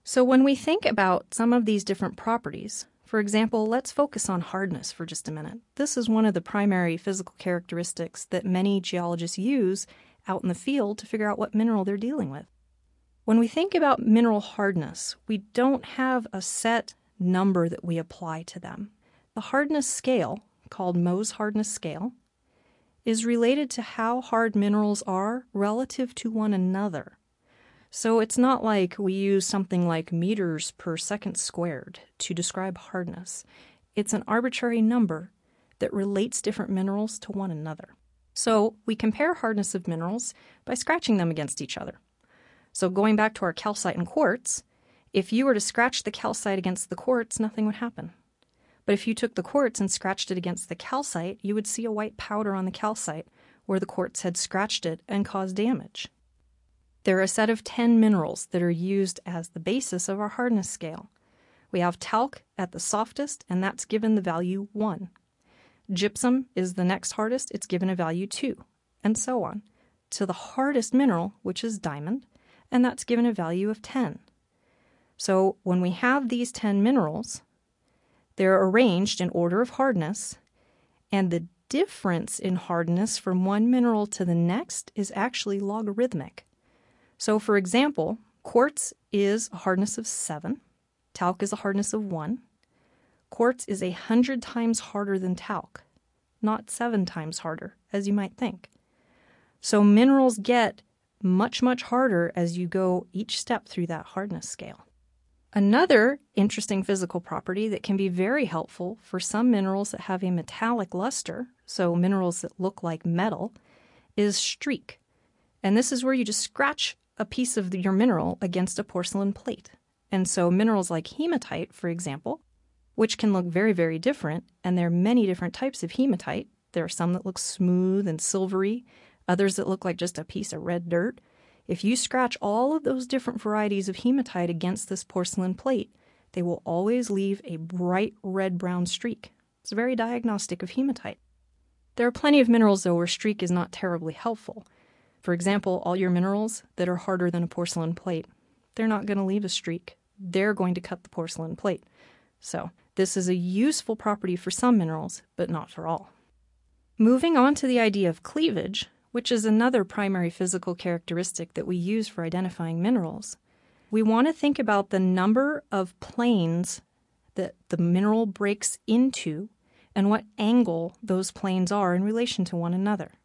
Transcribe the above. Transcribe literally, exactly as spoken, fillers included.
So when we think about some of these different properties, for example, let's focus on hardness for just a minute. This is one of the primary physical characteristics that many geologists use out in the field to figure out what mineral they're dealing with. When we think about mineral hardness, we don't have a set number that we apply to them. The hardness scale, called Mohs hardness scale, is related to how hard minerals are relative to one another. So it's not like we use something like meters per second squared to describe hardness. It's an arbitrary number that relates different minerals to one another. So we compare hardness of minerals by scratching them against each other. So going back to our calcite and quartz, if you were to scratch the calcite against the quartz, nothing would happen. But if you took the quartz and scratched it against the calcite, you would see a white powder on the calcite where the quartz had scratched it and caused damage. There are a set of ten minerals that are used as the basis of our hardness scale. We have talc at the softest, and that's given the value one. Gypsum is the next hardest, it's given a value two, and so on, to the hardest mineral, which is diamond, and that's given a value of ten. So when we have these ten minerals, they're arranged in order of hardness, and the difference in hardness from one mineral to the next is actually logarithmic. So for example, quartz is a hardness of seven, talc is a hardness of one. Quartz is a hundred times harder than talc, not seven times harder, as you might think. So minerals get much, much harder as you go each step through that hardness scale. Another interesting physical property that can be very helpful for some minerals that have a metallic luster, so minerals that look like metal, is streak. And this is where you just scratch a piece of your mineral against a porcelain plate. And so minerals like hematite, for example, which can look very, very different, and there are many different types of hematite. There are some that look smooth and silvery, others that look like just a piece of red dirt. If you scratch all of those different varieties of hematite against this porcelain plate, they will always leave a bright red-brown streak. It's very diagnostic of hematite. There are plenty of minerals, though, where streak is not terribly helpful. For example, all your minerals that are harder than a porcelain plate, they're not going to leave a streak. They're going to cut the porcelain plate. So this is a useful property for some minerals, but not for all. Moving on to the idea of cleavage, which is another primary physical characteristic that we use for identifying minerals, we want to think about the number of planes that the mineral breaks into and what angle those planes are in relation to one another.